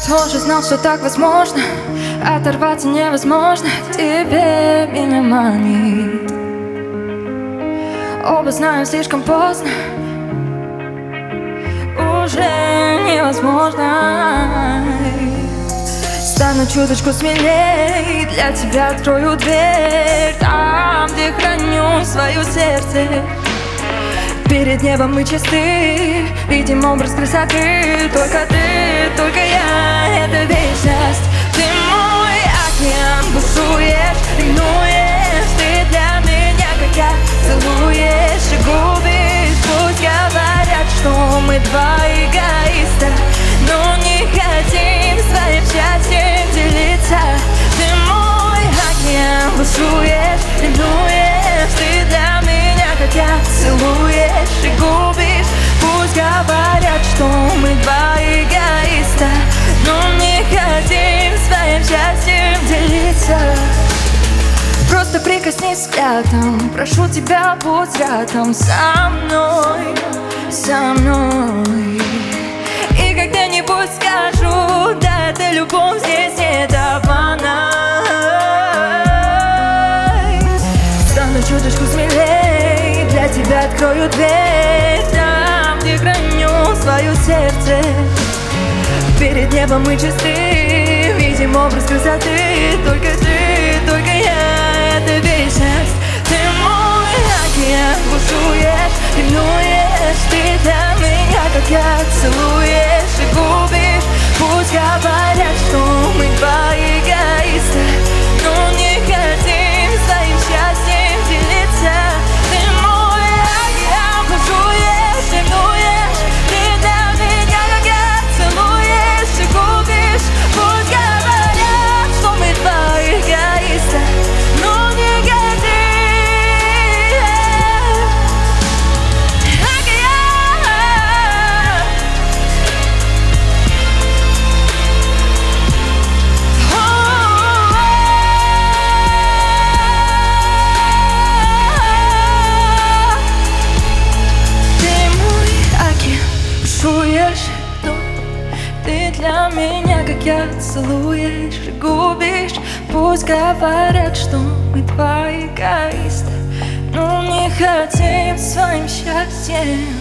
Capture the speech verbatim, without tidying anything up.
Тоже знал, что так возможно, оторваться невозможно, к тебе меня манит. Оба знаем, слишком поздно, уже невозможно. Стану чуточку смелей, для тебя открою дверь, там, где храню свое сердце. Перед небом мы чисты, видим образ красоты. Только ты, только я, это вечность. Ты мой океан, бушуешь, ревнуешь. Ты для меня, как я, целуешь и губишь. Пусть говорят, что мы два эгоиста, но не хотим своим счастьем делиться. Ты мой океан, бушуешь, ревнуешь. Ты для меня, как я, целуешь и губишь. Пусть говорят, что мы два эгоиста, но не хотим своим счастьем делиться. Просто прикоснись взглядом, прошу тебя, будь рядом со мной, со мной. И когда-нибудь скажу, да, это любовь, здесь нет обмана. Стану чуточку смелей, для тебя открою дверь, там, где храню свое сердце. Перед небом мы чисты, видим образ красоты. Только ты, только я, это вечность. Ты мой океан, бушуешь, ревнуешь. Ты для меня, как я, целуешь и губишь. Пусть говорят, что мы два эгоиста, но не хотим своим счастьем делиться. Ты мой океан, бушуешь, ревнуешь. Ты для меня, как я, целуешь и губишь. Пусть говорят, что мы два эгоиста, но не хотим. Бушуешь, ты для меня, как я, целуешь и губишь. Пусть говорят, что мы два эгоиста, но не хотим своим счастьем